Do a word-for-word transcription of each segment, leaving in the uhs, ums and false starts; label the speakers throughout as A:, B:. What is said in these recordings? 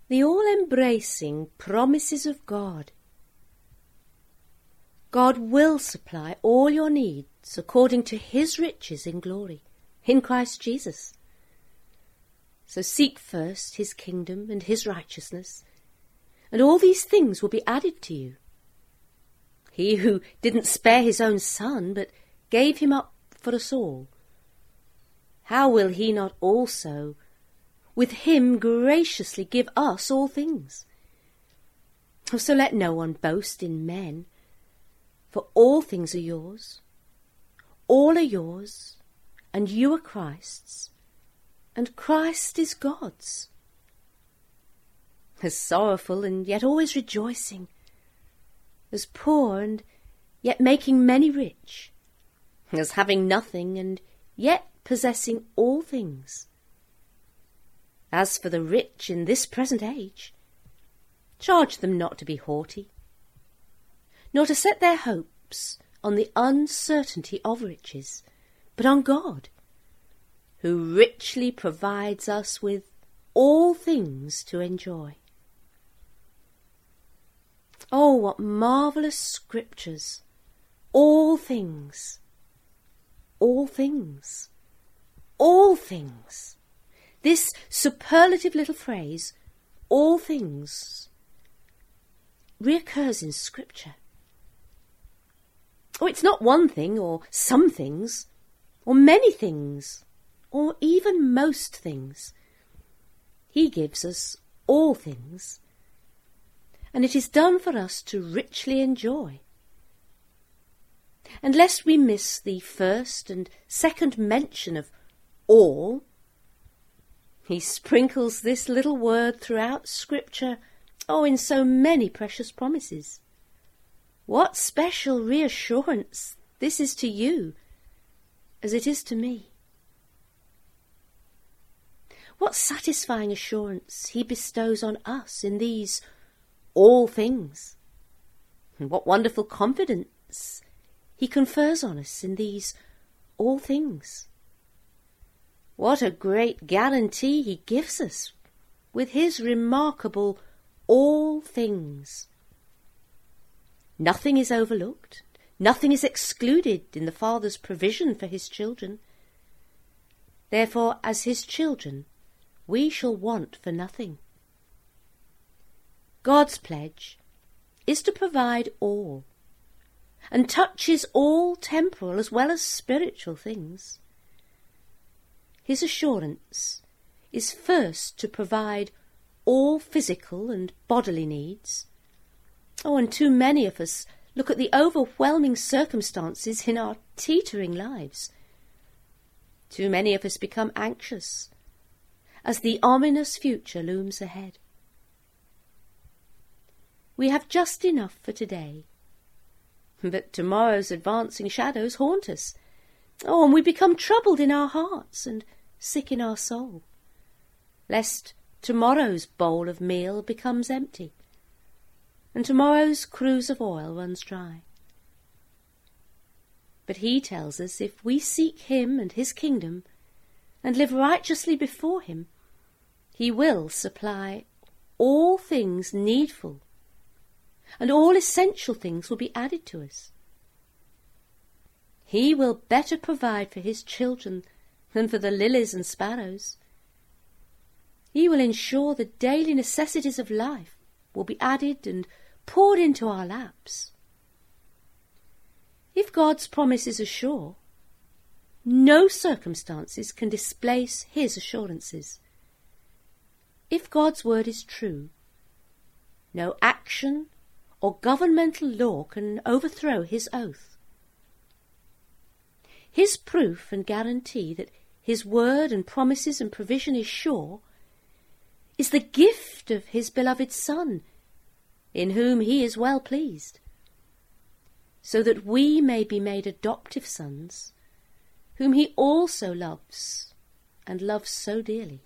A: The all-embracing promises of God. God will supply all your needs according to his riches in glory, in Christ Jesus. So seek first his kingdom and his righteousness, and all these things will be added to you. He who didn't spare his own son, but gave him up for us all, how will he not also with him graciously give us all things? So let no one boast in men, for all things are yours, all are yours, and you are Christ's, and Christ is God's. As sorrowful and yet always rejoicing, as poor and yet making many rich, as having nothing and yet possessing all things. As for the rich in this present age, charge them not to be haughty, nor to set their hopes on the uncertainty of riches, but on God, who richly provides us with all things to enjoy. Oh, what marvellous scriptures! All things, all things, all things. This superlative little phrase, all things, reoccurs in Scripture. Oh, it's not one thing, or some things, or many things, or even most things. He gives us all things, and it is done for us to richly enjoy. And lest we miss the first and second mention of all, he sprinkles this little word throughout Scripture, oh, in so many precious promises. What special reassurance this is to you, as it is to me. What satisfying assurance he bestows on us in these all things. And what wonderful confidence he confers on us in these all things. What a great guarantee he gives us with his remarkable all things. Nothing is overlooked, nothing is excluded in the Father's provision for his children. Therefore, as his children, we shall want for nothing. God's pledge is to provide all, and touches all temporal as well as spiritual things. His assurance is first to provide all physical and bodily needs. Oh, and too many of us look at the overwhelming circumstances in our teetering lives. Too many of us become anxious as the ominous future looms ahead. We have just enough for today, but tomorrow's advancing shadows haunt us. Oh, and we become troubled in our hearts and sick in our soul, lest tomorrow's bowl of meal becomes empty, and tomorrow's cruse of oil runs dry. But he tells us if we seek him and his kingdom, and live righteously before him, he will supply all things needful, and all essential things will be added to us. He will better provide for his children than for the lilies and sparrows. He will ensure the daily necessities of life will be added and poured into our laps. If God's promises are sure, no circumstances can displace his assurances. If God's word is true, no action or governmental law can overthrow his oath. His proof and guarantee that his word and promises and provision is sure is the gift of his beloved Son, in whom he is well pleased, so that we may be made adoptive sons, whom he also loves, and loves so dearly.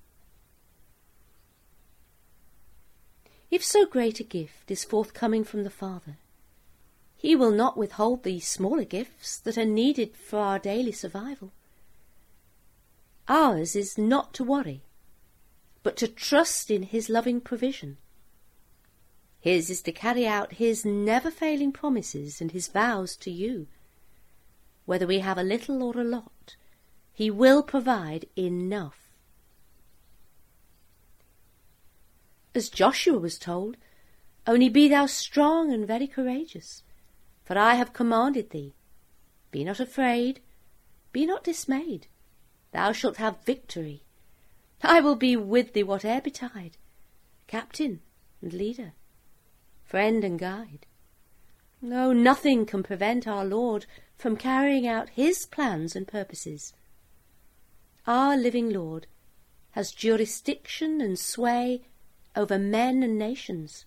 A: If so great a gift is forthcoming from the Father, he will not withhold the smaller gifts that are needed for our daily survival. Ours is not to worry, but to trust in his loving provision. His is to carry out his never-failing promises and his vows to you. Whether we have a little or a lot, he will provide enough. As Joshua was told, only be thou strong and very courageous, for I have commanded thee. Be not afraid, be not dismayed. Thou shalt have victory. I will be with thee whate'er betide, captain and leader, friend and guide. No, nothing can prevent our Lord from carrying out his plans and purposes. Our living Lord has jurisdiction and sway over men and nations.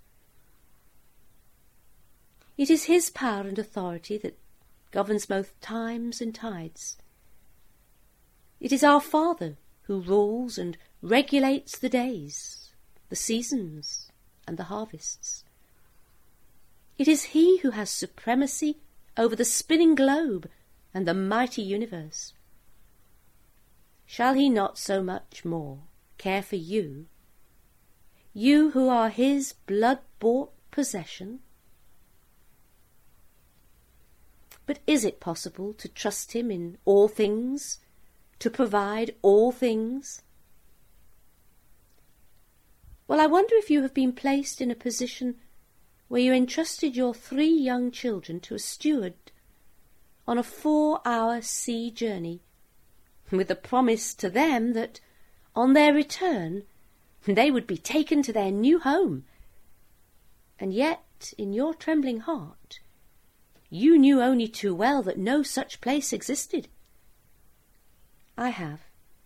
A: It is his power and authority that governs both times and tides. It is our Father who rules and regulates the days, the seasons, and the harvests. It is he who has supremacy over the spinning globe and the mighty universe. Shall he not so much more care for you, you who are his blood-bought possession? But is it possible to trust him in all things, to provide all things? Well, I wonder if you have been placed in a position where you entrusted your three young children to a steward on a four-hour sea journey, with the promise to them that, on their return, they would be taken to their new home. And yet, in your trembling heart, you knew only too well that no such place existed. I have.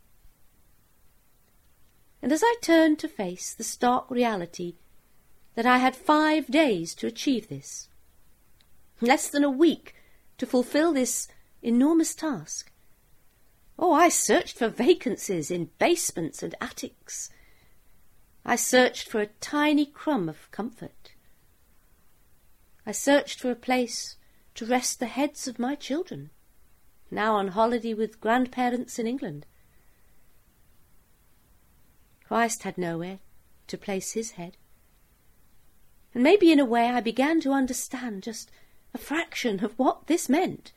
A: And as I turned to face the stark reality that I had five days to achieve this, less than a week to fulfill this enormous task, oh, I searched for vacancies in basements and attics. I searched for a tiny crumb of comfort. I searched for a place to rest the heads of my children, now on holiday with grandparents in England. Christ had nowhere to place his head. And maybe in a way I began to understand just a fraction of what this meant.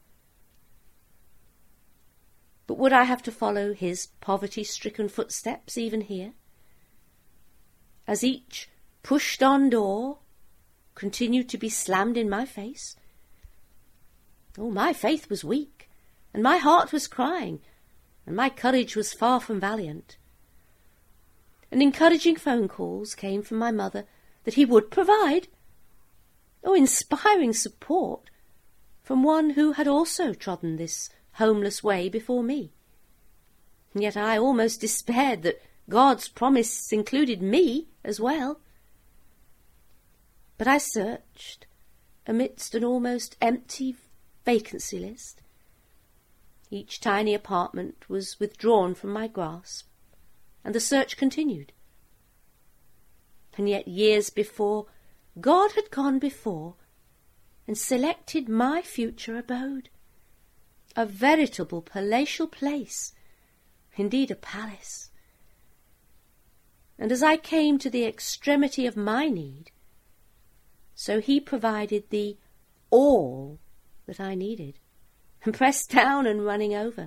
A: But would I have to follow his poverty-stricken footsteps even here? As each pushed-on door continued to be slammed in my face? Oh, my faith was weak, and my heart was crying, and my courage was far from valiant. And encouraging phone calls came from my mother that he would provide. Oh, inspiring support from one who had also trodden this homeless way before me. And yet I almost despaired that God's promise included me as well. But I searched amidst an almost empty vacancy list. Each tiny apartment was withdrawn from my grasp, and the search continued. And yet years before, God had gone before and selected my future abode, a veritable palatial place, indeed a palace. And as I came to the extremity of my need, so he provided the all that I needed, and pressed down and running over.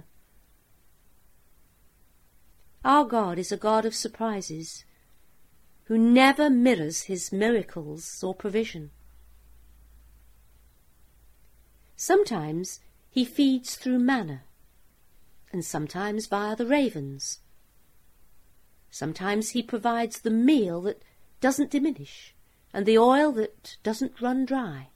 A: Our God is a God of surprises, who never mirrors his miracles or provision. Sometimes he feeds through manna, and sometimes via the ravens. Sometimes he provides the meal that doesn't diminish, and the oil that doesn't run dry.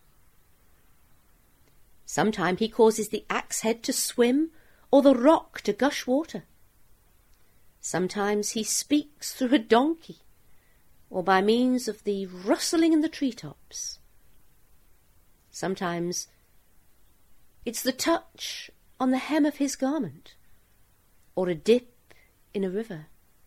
A: Sometimes he causes the axe head to swim, or the rock to gush water. Sometimes he speaks through a donkey, or by means of the rustling in the treetops. Sometimes it's the touch on the hem of his garment, or a dip in a river.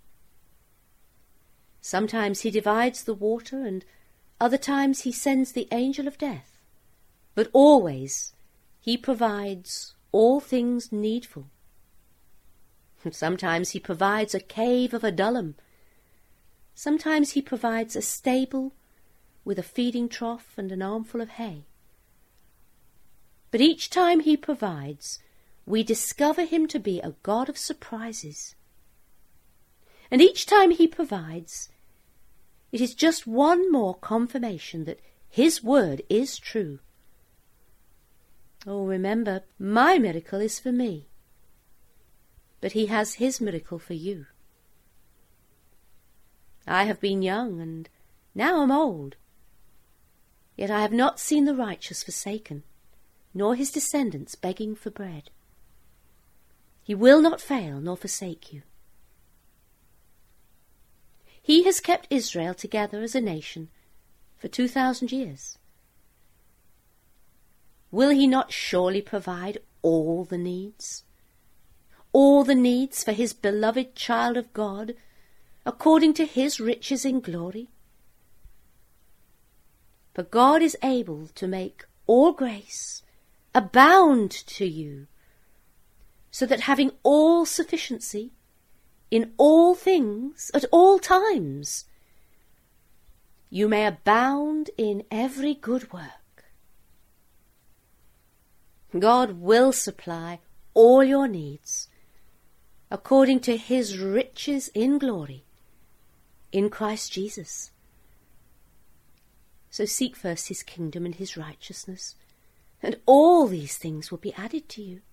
A: Sometimes he divides the water, and other times he sends the angel of death. But always he provides all things needful. Sometimes he provides a cave of Adullam, Sometimes he provides a stable with a feeding trough and an armful of hay. But each time he provides, we discover him to be a God of surprises. And each time he provides, it is just one more confirmation that his word is true. Oh, remember, my miracle is for me, but he has his miracle for you. I have been young, and now am old, yet I have not seen the righteous forsaken, nor his descendants begging for bread. He will not fail nor forsake you. He has kept Israel together as a nation for two thousand years. Will he not surely provide all the needs? All the needs for his beloved child of God, according to his riches in glory? For God is able to make all grace abound to you, so that having all sufficiency in all things at all times, you may abound in every good work. God will supply all your needs according to his riches in glory in Christ Jesus. So seek first his kingdom and his righteousness, and all these things will be added to you.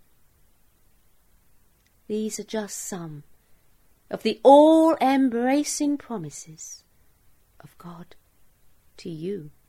A: These are just some of the all-embracing promises of God to you.